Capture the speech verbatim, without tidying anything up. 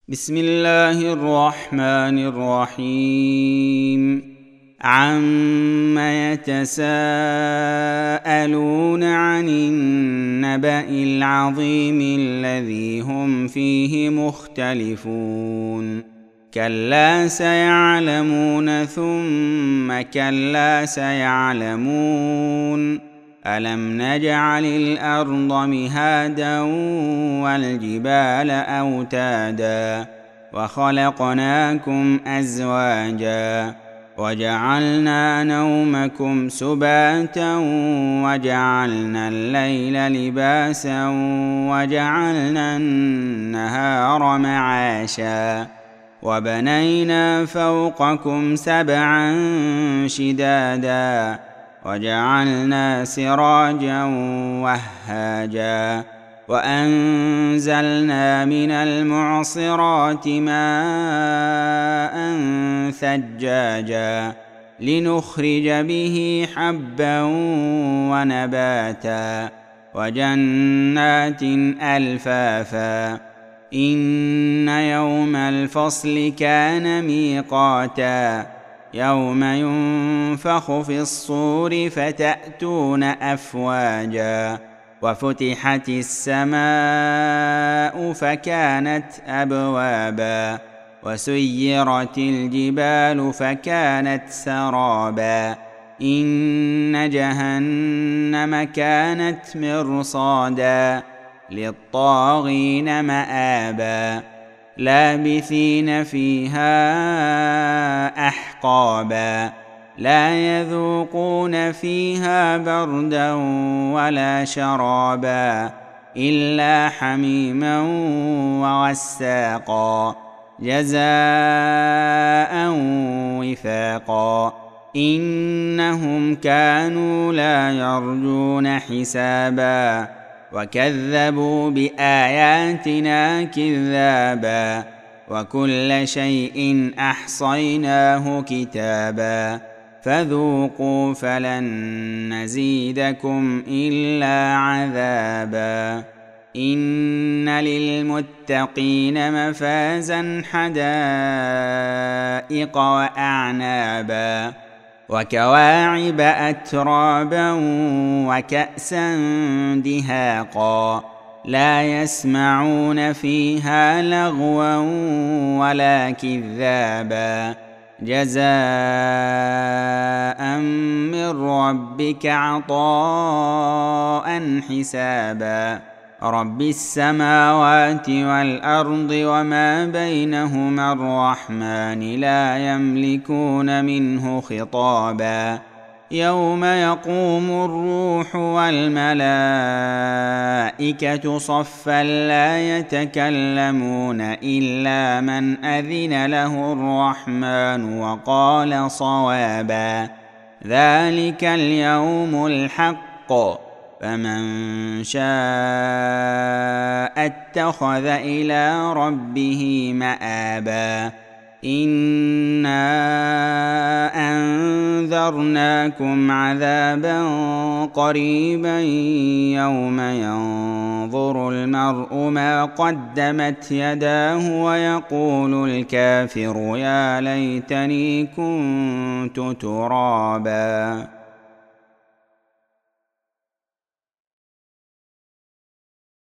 بسم الله الرحمن الرحيم. عم يتساءلون عن النبأ العظيم الذي هم فيه مختلفون كلا سيعلمون ثم كلا سيعلمون ألم نجعل الأرض مهادا والجبال أوتادا وخلقناكم أزواجا وجعلنا نومكم سباتا وجعلنا الليل لباسا وجعلنا النهار معاشا وبنينا فوقكم سبعا شدادا وجعلنا سراجا وهاجا وأنزلنا من المعصرات ماء ثجاجا لنخرج به حبا ونباتا وجنات ألفافا إن يوم الفصل كان ميقاتا يوم ينفخ في الصور فتأتون أفواجا وفتحت السماء فكانت أبوابا وسيرت الجبال فكانت سرابا إن جهنم كانت مرصادا للطاغين مآبا لابثين فيها أحقابا لا يذوقون فيها بردا ولا شرابا إلا حميما وغساقا جزاء وفاقا إنهم كانوا لا يرجون حسابا وكذبوا بآياتنا كذابا وكل شيء أحصيناه كتابا فذوقوا فلن نزيدكم إلا عذابا إن للمتقين مفازا حدائق وأعنابا وكواعب أترابا وكأسا دهاقا لا يسمعون فيها لغوا ولا كذابا جزاء من ربك عطاء حسابا رب السماوات والأرض وما بينهما الرحمن لا يملكون منه خطابا يوم يقوم الروح والملائكة صفا لا يتكلمون إلا من أذن له الرحمن وقال صوابا ذلك اليوم الحق فمن شاء اتخذ إلى ربه مآبا إنا أنذرناكم عذابا قريبا يوم ينظر المرء ما قدمت يداه ويقول الكافر يا ليتني كنت ترابا.